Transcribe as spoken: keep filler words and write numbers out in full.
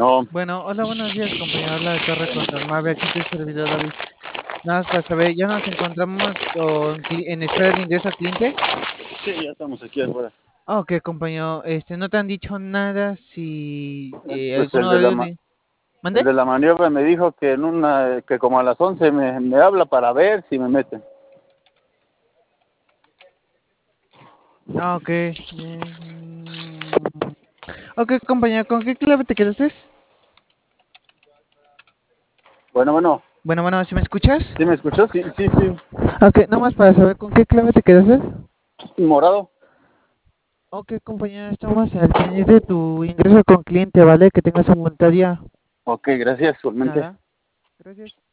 Bueno, Bueno, hola, buenos días, compañero. Habla de Torre con Normal. Aquí tu servidor David. Nada más para saber, ¿ya nos encontramos con, cli- en espera de ingreso al cliente? sí, ya estamos aquí afuera. Ah, ok, compañero. Este, ¿no te han dicho nada si Eh, eh, Pues algún el de la horario ma- de... el ¿Mande? de la maniobra me dijo que en una que como a las once me, me habla para ver si me meten. Ah, ok. Mm, ok, compañero, ¿con qué clave te quedaste? Bueno, bueno, Bueno, bueno, ¿si me escuchas? ¿sí me escuchó? Sí, sí, sí. Ok, nada más para saber, ¿con qué clave te quedaste? Morado. Ok, compañero, estamos al pendiente de tu ingreso con cliente, ¿vale? Que tengas un buen día. Ok, gracias, igualmente. Nada. Gracias.